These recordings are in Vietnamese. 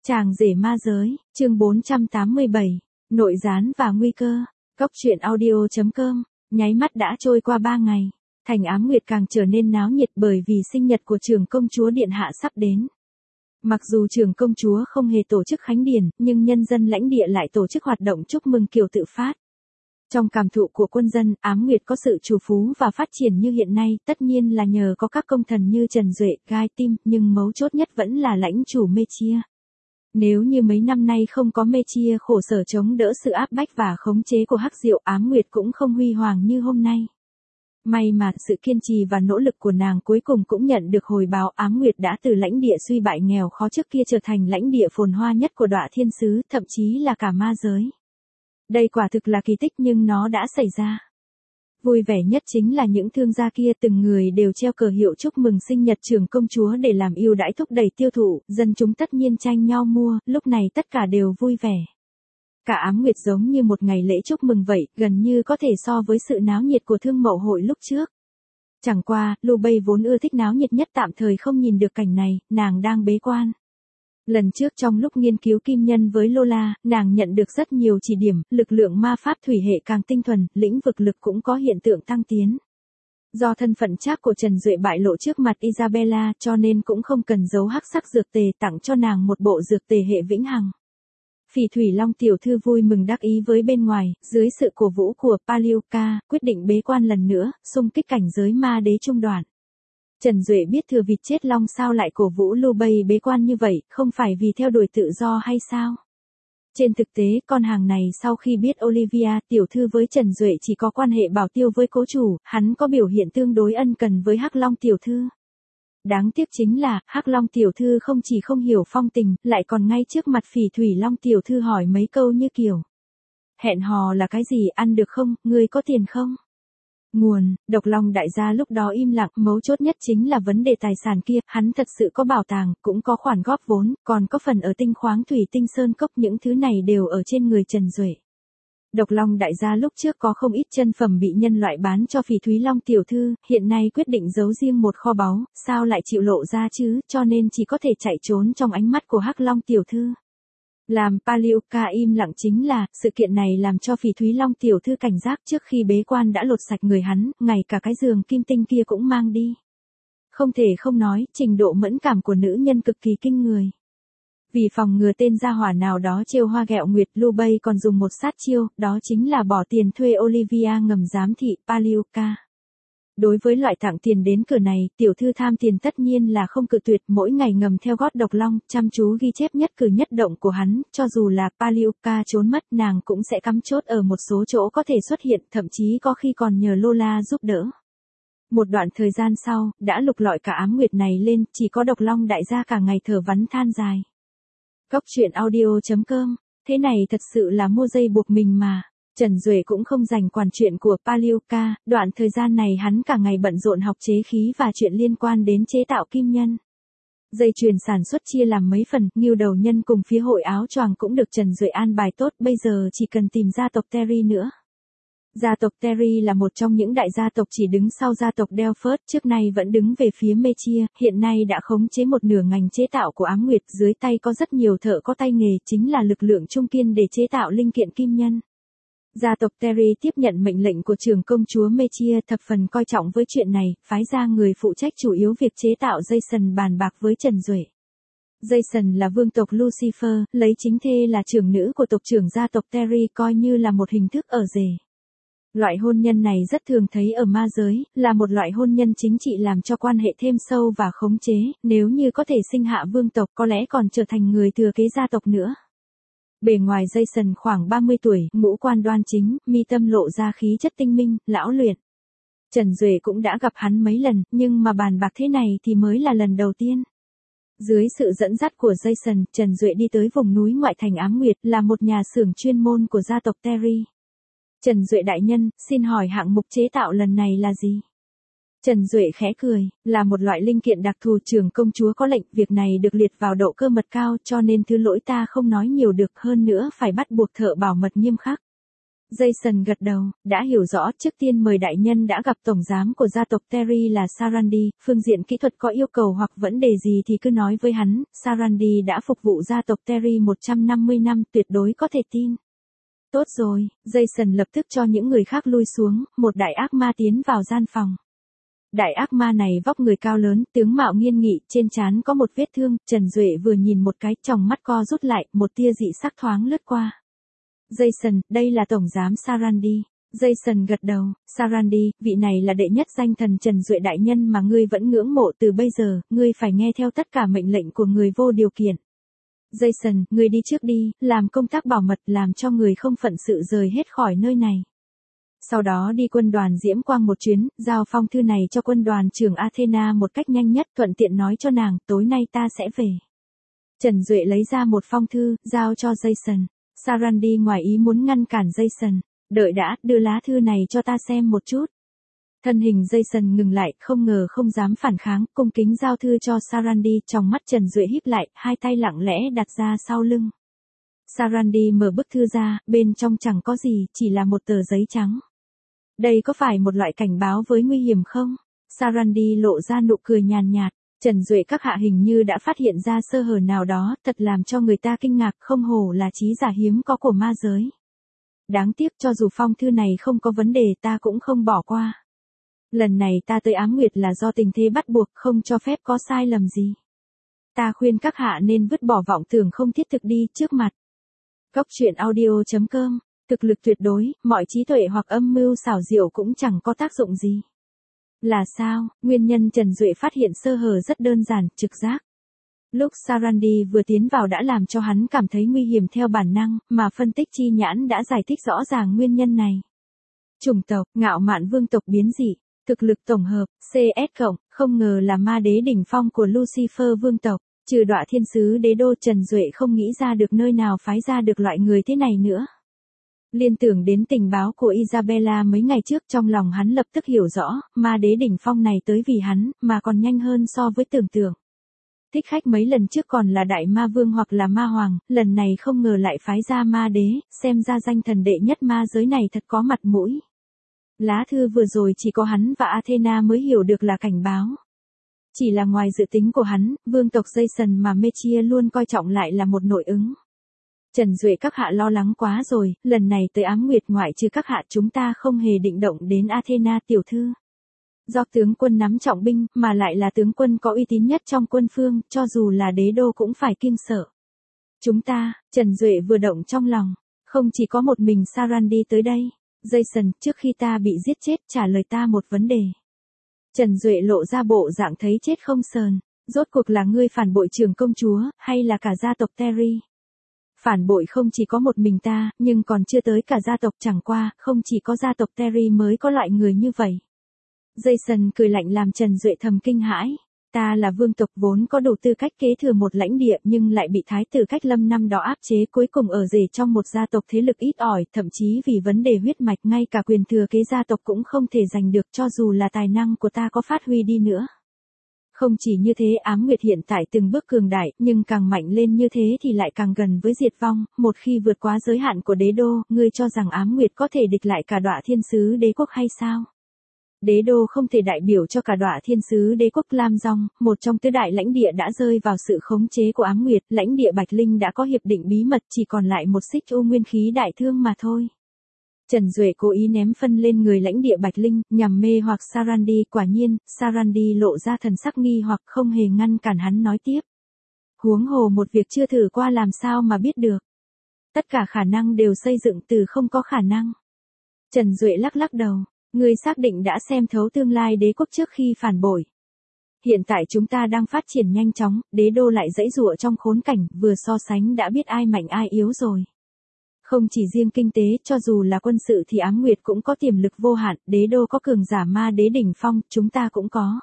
Chàng rể ma giới, chương 487, nội gián và nguy cơ. Cốc truyện audio.com, nháy mắt đã trôi qua 3 ngày. Thành Ám Nguyệt càng trở nên náo nhiệt bởi vì sinh nhật của trưởng công chúa điện hạ sắp đến. Mặc dù trưởng công chúa không hề tổ chức khánh điển, nhưng nhân dân lãnh địa lại tổ chức hoạt động chúc mừng kiểu tự phát. Trong cảm thụ của quân dân, Ám Nguyệt có sự trù phú và phát triển như hiện nay, tất nhiên là nhờ có các công thần như Trần Duệ, Gai Tim, nhưng mấu chốt nhất vẫn là lãnh chủ Mê Chia. Nếu như mấy năm nay không có Mê Chia khổ sở chống đỡ sự áp bách và khống chế của Hắc Diệu, Ám Nguyệt cũng không huy hoàng như hôm nay. May mà sự kiên trì và nỗ lực của nàng cuối cùng cũng nhận được hồi báo. Ám Nguyệt đã từ lãnh địa suy bại nghèo khó trước kia trở thành lãnh địa phồn hoa nhất của Đọa Thiên Sứ, thậm chí là cả ma giới. Đây quả thực là kỳ tích nhưng nó đã xảy ra. Vui vẻ nhất chính là những thương gia kia từng người đều treo cờ hiệu chúc mừng sinh nhật trưởng công chúa để làm ưu đãi thúc đẩy tiêu thụ, dân chúng tất nhiên tranh nhau mua, lúc này tất cả đều vui vẻ. Cả Ám Nguyệt giống như một ngày lễ chúc mừng vậy, gần như có thể so với sự náo nhiệt của thương mậu hội lúc trước. Chẳng qua, Lu Bay vốn ưa thích náo nhiệt nhất tạm thời không nhìn được cảnh này, nàng đang bế quan. Lần trước trong lúc nghiên cứu kim nhân với Lola, nàng nhận được rất nhiều chỉ điểm, lực lượng ma pháp thủy hệ càng tinh thuần, lĩnh vực lực cũng có hiện tượng tăng tiến. Do thân phận trác của Trần Duệ bại lộ trước mặt Isabella cho nên cũng không cần giấu hắc sắc dược tề, tặng cho nàng một bộ dược tề hệ vĩnh hằng. Phỉ Thủy Long tiểu thư vui mừng đắc ý với bên ngoài, dưới sự cổ vũ của Paliuka, quyết định bế quan lần nữa, xung kích cảnh giới ma đế trung đoạn. Trần Duệ biết thừa vịt chết long sao lại cổ vũ Lu Bay bế quan như vậy, không phải vì theo đuổi tự do hay sao? Trên thực tế, con hàng này sau khi biết Olivia tiểu thư với Trần Duệ chỉ có quan hệ bảo tiêu với cố chủ, hắn có biểu hiện tương đối ân cần với Hắc Long tiểu thư. Đáng tiếc chính là, Hắc Long tiểu thư không chỉ không hiểu phong tình, lại còn ngay trước mặt Phỉ Thủy Long tiểu thư hỏi mấy câu như kiểu: hẹn hò là cái gì, ăn được không, ngươi có tiền không? Nguồn, Độc Long đại gia lúc đó im lặng, mấu chốt nhất chính là vấn đề tài sản kia, hắn thật sự có bảo tàng, cũng có khoản góp vốn, còn có phần ở tinh khoáng thủy tinh sơn cốc, những thứ này đều ở trên người Trần Duệ. Độc Long đại gia lúc trước có không ít chân phẩm bị nhân loại bán cho Phỉ Thúy Long tiểu thư, hiện nay quyết định giấu riêng một kho báu, sao lại chịu lộ ra chứ, cho nên chỉ có thể chạy trốn trong ánh mắt của Hắc Long tiểu thư. Làm Paliuka im lặng chính là, sự kiện này làm cho Phỉ Thúy Long tiểu thư cảnh giác, trước khi bế quan đã lột sạch người hắn, ngay cả cái giường kim tinh kia cũng mang đi. Không thể không nói, trình độ mẫn cảm của nữ nhân cực kỳ kinh người. Vì phòng ngừa tên gia hỏa nào đó trêu hoa ghẹo nguyệt, Lu Bay còn dùng một sát chiêu, đó chính là bỏ tiền thuê Olivia ngầm giám thị Paliuka. Đối với loại thẳng tiền đến cửa này, tiểu thư tham tiền tất nhiên là không cự tuyệt, mỗi ngày ngầm theo gót Độc Long, chăm chú ghi chép nhất cử nhất động của hắn, cho dù là Paliuka trốn mất, nàng cũng sẽ cắm chốt ở một số chỗ có thể xuất hiện, thậm chí có khi còn nhờ Lola giúp đỡ. Một đoạn thời gian sau, đã lục lọi cả Ám Nguyệt này lên, chỉ có Độc Long đại gia cả ngày thở vắn than dài. Cốc truyện audio.com, thế này thật sự là mua dây buộc mình mà. Trần Duệ cũng không dành quản chuyện của Paliuka, đoạn thời gian này hắn cả ngày bận rộn học chế khí và chuyện liên quan đến chế tạo kim nhân. Dây chuyền sản xuất chia làm mấy phần, Ngưu Đầu Nhân cùng phía hội áo choàng cũng được Trần Duệ an bài tốt, bây giờ chỉ cần tìm gia tộc Terry nữa. Gia tộc Terry là một trong những đại gia tộc chỉ đứng sau gia tộc Delphert, trước nay vẫn đứng về phía Mê Chia, hiện nay đã khống chế một nửa ngành chế tạo của Ám Nguyệt, dưới tay có rất nhiều thợ có tay nghề, chính là lực lượng trung kiên để chế tạo linh kiện kim nhân. Gia tộc Terry tiếp nhận mệnh lệnh của trưởng công chúa Mê Chia, thập phần coi trọng với chuyện này, phái ra người phụ trách chủ yếu việc chế tạo Jason bàn bạc với Trần Duệ. Jason là vương tộc Lucifer, lấy chính thê là trưởng nữ của tộc trưởng gia tộc Terry coi như là một hình thức ở rể. Loại hôn nhân này rất thường thấy ở ma giới, là một loại hôn nhân chính trị làm cho quan hệ thêm sâu và khống chế, nếu như có thể sinh hạ vương tộc có lẽ còn trở thành người thừa kế gia tộc nữa. Bề ngoài Jason khoảng 30 tuổi, ngũ quan đoan chính, mi tâm lộ ra khí chất tinh minh, lão luyện. Trần Duệ cũng đã gặp hắn mấy lần, nhưng mà bàn bạc thế này thì mới là lần đầu tiên. Dưới sự dẫn dắt của Jason, Trần Duệ đi tới vùng núi ngoại thành Ám Nguyệt, là một nhà xưởng chuyên môn của gia tộc Terry. Trần Duệ đại nhân, xin hỏi hạng mục chế tạo lần này là gì? Trần Duệ khẽ cười, là một loại linh kiện đặc thù, trưởng công chúa có lệnh, việc này được liệt vào độ cơ mật cao cho nên thứ lỗi ta không nói nhiều được, hơn nữa phải bắt buộc thợ bảo mật nghiêm khắc. Jason gật đầu, đã hiểu rõ, trước tiên mời đại nhân đã gặp tổng giám của gia tộc Terry là Sarandi, phương diện kỹ thuật có yêu cầu hoặc vấn đề gì thì cứ nói với hắn, Sarandi đã phục vụ gia tộc Terry 150 năm, tuyệt đối có thể tin. Tốt rồi, Jason lập tức cho những người khác lui xuống, một đại ác ma tiến vào gian phòng. Đại ác ma này vóc người cao lớn, tướng mạo nghiêm nghị, trên trán có một vết thương, Trần Duệ vừa nhìn một cái, tròng mắt co rút lại, một tia dị sắc thoáng lướt qua. Jason, đây là tổng giám Sarandi. Jason gật đầu, Sarandi, vị này là đệ nhất danh thần Trần Duệ đại nhân mà ngươi vẫn ngưỡng mộ, từ bây giờ, ngươi phải nghe theo tất cả mệnh lệnh của người vô điều kiện. Jason, ngươi đi trước đi, làm công tác bảo mật, làm cho người không phận sự rời hết khỏi nơi này. Sau đó đi quân đoàn Diễm Quang một chuyến, giao phong thư này cho quân đoàn trưởng Athena một cách nhanh nhất, thuận tiện nói cho nàng, tối nay ta sẽ về. Trần Duệ lấy ra một phong thư, giao cho Jason. Sarandi ngoài ý muốn ngăn cản Jason. Đợi đã, đưa lá thư này cho ta xem một chút. Thân hình Jason ngừng lại, không ngờ không dám phản kháng, cung kính giao thư cho Sarandi, trong mắt Trần Duệ híp lại, hai tay lặng lẽ đặt ra sau lưng. Sarandi mở bức thư ra, bên trong chẳng có gì, chỉ là một tờ giấy trắng. Đây có phải một loại cảnh báo với nguy hiểm không? Sarandi lộ ra nụ cười nhàn nhạt. Trần Duệ các hạ hình như đã phát hiện ra sơ hở nào đó, thật làm cho người ta kinh ngạc, không hổ là trí giả hiếm có của ma giới. Đáng tiếc cho dù phong thư này không có vấn đề ta cũng không bỏ qua. Lần này ta tới Ám Nguyệt là do tình thế bắt buộc, không cho phép có sai lầm gì. Ta khuyên các hạ nên vứt bỏ vọng tưởng không thiết thực đi trước mặt. Góc truyện audio.com, thực lực tuyệt đối, mọi trí tuệ hoặc âm mưu xảo diệu cũng chẳng có tác dụng gì. Là sao? Nguyên nhân Trần Duệ phát hiện sơ hở rất đơn giản, trực giác. Lúc Sarandi vừa tiến vào đã làm cho hắn cảm thấy nguy hiểm theo bản năng, mà phân tích chi nhãn đã giải thích rõ ràng nguyên nhân này. Chủng tộc, ngạo mạn vương tộc biến dị, thực lực tổng hợp, CS+, không ngờ là ma đế đỉnh phong của Lucifer vương tộc, trừ Đọa Thiên Sứ Đế Đô, Trần Duệ không nghĩ ra được nơi nào phái ra được loại người thế này nữa. Liên tưởng đến tình báo của Isabella mấy ngày trước, trong lòng hắn lập tức hiểu rõ, ma đế đỉnh phong này tới vì hắn, mà còn nhanh hơn so với tưởng tượng. Thích khách mấy lần trước còn là đại ma vương hoặc là ma hoàng, lần này không ngờ lại phái ra ma đế, xem ra danh thần đệ nhất ma giới này thật có mặt mũi. Lá thư vừa rồi chỉ có hắn và Athena mới hiểu được là cảnh báo. Chỉ là ngoài dự tính của hắn, vương tộc Jason mà Mechia luôn coi trọng lại là một nội ứng. Trần Duệ các hạ lo lắng quá rồi, lần này tới Ám Nguyệt ngoại trừ các hạ chúng ta không hề định động đến Athena tiểu thư. Do tướng quân nắm trọng binh, mà lại là tướng quân có uy tín nhất trong quân phương, cho dù là đế đô cũng phải kinh sợ. Chúng ta, Trần Duệ vừa động trong lòng, không chỉ có một mình Sarandi tới đây. Jason, trước khi ta bị giết chết, trả lời ta một vấn đề. Trần Duệ lộ ra bộ dạng thấy chết không sờn, rốt cuộc là ngươi phản bội trưởng công chúa, hay là cả gia tộc Terry? Phản bội không chỉ có một mình ta, nhưng còn chưa tới cả gia tộc, chẳng qua, không chỉ có gia tộc Terry mới có loại người như vậy. Jason cười lạnh làm Trần Duệ thầm kinh hãi. Ta là vương tộc vốn có đủ tư cách kế thừa một lãnh địa nhưng lại bị thái tử Cách Lâm năm đó áp chế, cuối cùng ở rể trong một gia tộc thế lực ít ỏi, thậm chí vì vấn đề huyết mạch ngay cả quyền thừa kế gia tộc cũng không thể giành được, cho dù là tài năng của ta có phát huy đi nữa. Không chỉ như thế, Ám Nguyệt hiện tại từng bước cường đại, nhưng càng mạnh lên như thế thì lại càng gần với diệt vong, một khi vượt quá giới hạn của đế đô, ngươi cho rằng Ám Nguyệt có thể địch lại cả Đọa Thiên Sứ Đế quốc hay sao? Đế đô không thể đại biểu cho cả Đọa Thiên Sứ Đế quốc. Lam Dong, một trong tứ đại lãnh địa đã rơi vào sự khống chế của Ám Nguyệt, lãnh địa Bạch Linh đã có hiệp định bí mật, chỉ còn lại một xích u nguyên khí đại thương mà thôi. Trần Duệ cố ý ném phân lên người lãnh địa Bạch Linh, nhằm mê hoặc Sarandi, quả nhiên, Sarandi lộ ra thần sắc nghi hoặc không hề ngăn cản hắn nói tiếp. Huống hồ một việc chưa thử qua làm sao mà biết được. Tất cả khả năng đều xây dựng từ không có khả năng. Trần Duệ lắc lắc đầu, ngươi xác định đã xem thấu tương lai đế quốc trước khi phản bội. Hiện tại chúng ta đang phát triển nhanh chóng, đế đô lại giãy giụa trong khốn cảnh, vừa so sánh đã biết ai mạnh ai yếu rồi. Không chỉ riêng kinh tế, cho dù là quân sự thì Ám Nguyệt cũng có tiềm lực vô hạn, đế đô có cường giả ma đế đỉnh phong, chúng ta cũng có.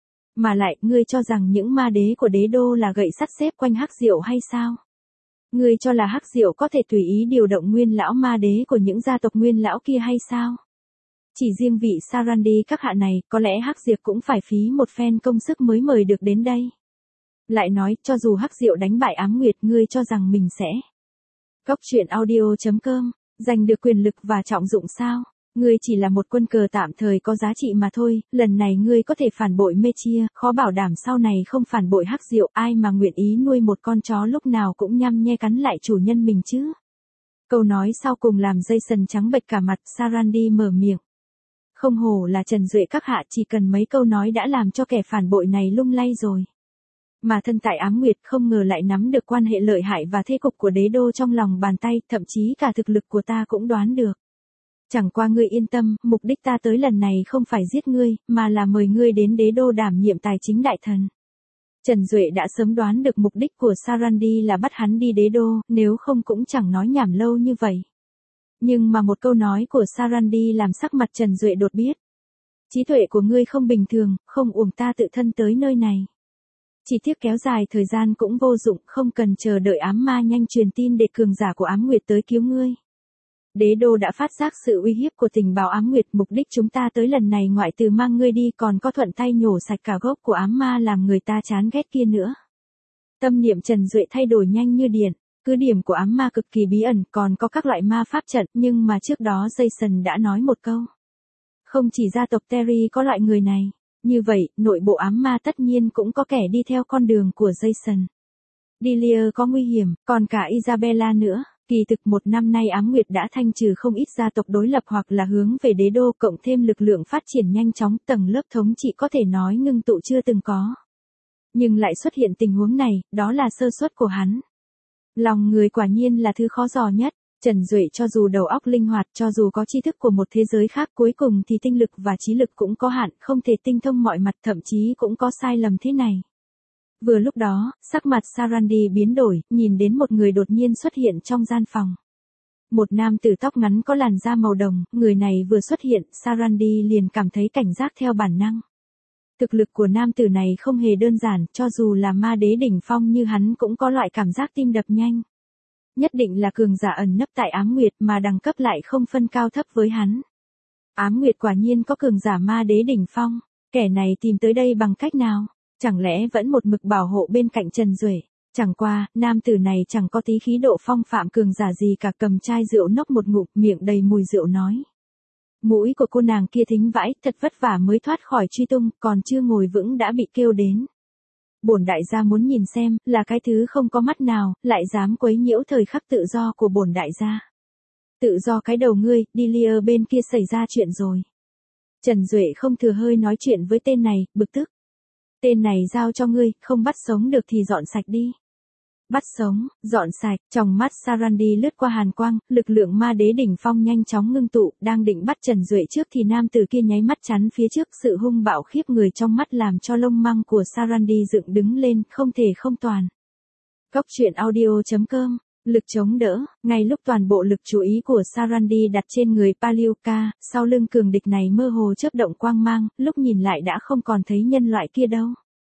Mà lại, ngươi cho rằng những ma đế của đế đô là gậy sắt xếp quanh Hắc Diệu hay sao? Ngươi cho là Hắc Diệu có thể tùy ý điều động nguyên lão ma đế của những gia tộc nguyên lão kia hay sao? Chỉ riêng vị Sarandi các hạ này, có lẽ Hắc Diệp cũng phải phí một phen công sức mới mời được đến đây. Lại nói, cho dù Hắc Diệu đánh bại Ám Nguyệt, ngươi cho rằng mình sẽ. Góc truyện audio.com Giành được quyền lực và trọng dụng sao? Ngươi chỉ là một quân cờ tạm thời có giá trị mà thôi, lần này ngươi có thể phản bội mê chia, khó bảo đảm sau này không phản bội hắc diệu, ai mà nguyện ý nuôi một con chó lúc nào cũng nhăm nhe cắn lại chủ nhân mình chứ. Câu nói sau cùng làm Jason trắng bệch cả mặt, Sarandi mở miệng. Không hổ là Trần Duệ các hạ, chỉ cần mấy câu nói đã làm cho kẻ phản bội này lung lay rồi. Mà thân tại Ám Nguyệt không ngờ lại nắm được quan hệ lợi hại và thế cục của đế đô trong lòng bàn tay, thậm chí cả thực lực của ta cũng đoán được. Chẳng qua ngươi yên tâm, mục đích ta tới lần này không phải giết ngươi, mà là mời ngươi đến đế đô đảm nhiệm tài chính đại thần. Trần Duệ đã sớm đoán được mục đích của Sarandi là bắt hắn đi đế đô, nếu không cũng chẳng nói nhảm lâu như vậy. Nhưng mà một câu nói của Sarandi làm sắc mặt Trần Duệ đột biết. Trí tuệ của ngươi không bình thường, không uổng ta tự thân tới nơi này. Chỉ tiếc kéo dài thời gian cũng vô dụng, không cần chờ đợi ám ma nhanh truyền tin để cường giả của Ám Nguyệt tới cứu ngươi. Đế đô đã phát giác sự uy hiếp của tình báo Ám Nguyệt, mục đích chúng ta tới lần này ngoại trừ mang ngươi đi còn có thuận tay nhổ sạch cả gốc của ám ma làm người ta chán ghét kia nữa. Tâm niệm Trần Duệ thay đổi nhanh như điện, cứ điểm của ám ma cực kỳ bí ẩn, còn có các loại ma pháp trận, nhưng mà trước đó Jason đã nói một câu. Không chỉ gia tộc Terry có loại người này, như vậy, nội bộ ám ma tất nhiên cũng có kẻ đi theo con đường của Jason. Delia có nguy hiểm, còn cả Isabella nữa. Kỳ thực một năm nay Ám Nguyệt đã thanh trừ không ít gia tộc đối lập hoặc là hướng về đế đô, cộng thêm lực lượng phát triển nhanh chóng, tầng lớp thống trị có thể nói ngưng tụ chưa từng có. Nhưng lại xuất hiện tình huống này, đó là sơ suất của hắn. Lòng người quả nhiên là thứ khó dò nhất. Trần Duệ cho dù đầu óc linh hoạt, cho dù có tri thức của một thế giới khác, cuối cùng thì tinh lực và trí lực cũng có hạn, không thể tinh thông mọi mặt, thậm chí cũng có sai lầm thế này. Vừa lúc đó, sắc mặt Sarandi biến đổi, nhìn đến một người đột nhiên xuất hiện trong gian phòng. Một nam tử tóc ngắn có làn da màu đồng, người này vừa xuất hiện, Sarandi liền cảm thấy cảnh giác theo bản năng. Thực lực của nam tử này không hề đơn giản, cho dù là ma đế đỉnh phong như hắn cũng có loại cảm giác tim đập nhanh. Nhất định là cường giả ẩn nấp tại Ám Nguyệt mà đẳng cấp lại không phân cao thấp với hắn. Ám Nguyệt quả nhiên có cường giả ma đế đỉnh phong, kẻ này tìm tới đây bằng cách nào? Chẳng lẽ vẫn một mực bảo hộ bên cạnh Trần Duệ? Chẳng qua, nam tử này chẳng có tí khí độ phong phạm cường giả gì cả, cầm chai rượu nốc một ngụm, miệng đầy mùi rượu nói. Mũi của cô nàng kia thính vãi, thật vất vả mới thoát khỏi truy tung, còn chưa ngồi vững đã bị kêu đến. Bổn đại gia muốn nhìn xem, là cái thứ không có mắt nào, lại dám quấy nhiễu thời khắc tự do của bổn đại gia. Tự do cái đầu ngươi, Delia bên kia xảy ra chuyện rồi. Trần Duệ không thừa hơi nói chuyện với tên này, bực tức. Tên này giao cho ngươi, không bắt sống được thì dọn sạch đi. Bắt sống, dọn sạch, trong mắt Sarandi lướt qua hàn quang, lực lượng ma đế đỉnh phong nhanh chóng ngưng tụ, đang định bắt Trần Duệ trước thì nam tử kia nháy mắt chắn phía trước, sự hung bạo khiếp người trong mắt làm cho lông măng của Sarandi dựng đứng lên, không thể không toàn. Góc truyện audio.com, lực chống đỡ, ngay lúc toàn bộ lực chú ý của Sarandi đặt trên người Palioka, sau lưng cường địch này mơ hồ chớp động quang mang, lúc nhìn lại đã không còn thấy nhân loại kia đâu.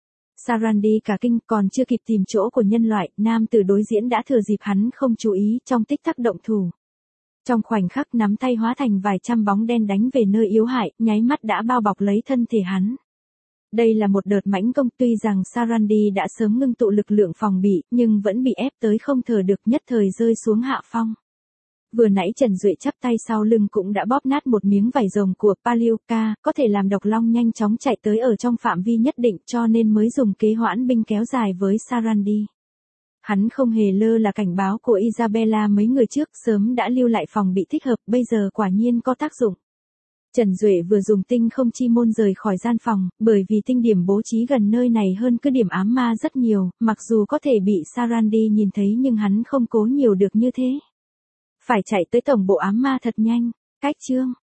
Sarandi cả kinh, còn chưa kịp tìm chỗ của nhân loại, nam tử đối diễn đã thừa dịp hắn không chú ý, trong tích tắc động thủ. Trong khoảnh khắc nắm tay hóa thành vài trăm bóng đen đánh về nơi yếu hại, nháy mắt đã bao bọc lấy thân thể hắn. Đây là một đợt mãnh công, tuy rằng Sarandi đã sớm ngưng tụ lực lượng phòng bị, nhưng vẫn bị ép tới không thở được, nhất thời rơi xuống hạ phong. Vừa nãy Trần Duệ chắp tay sau lưng cũng đã bóp nát một miếng vải rồng của Palioka, có thể làm độc long nhanh chóng chạy tới ở trong phạm vi nhất định, cho nên mới dùng kế hoãn binh kéo dài với Sarandi. Hắn không hề lơ là cảnh báo của Isabella mấy người trước, sớm đã lưu lại phòng bị thích hợp, bây giờ quả nhiên có tác dụng. Trần Duệ vừa dùng tinh không chi môn rời khỏi gian phòng, bởi vì tinh điểm bố trí gần nơi này hơn cứ điểm ám ma rất nhiều, mặc dù có thể bị Sarandi nhìn thấy nhưng hắn không cố nhiều được như thế. Phải chạy tới tổng bộ ám ma thật nhanh. Cách chương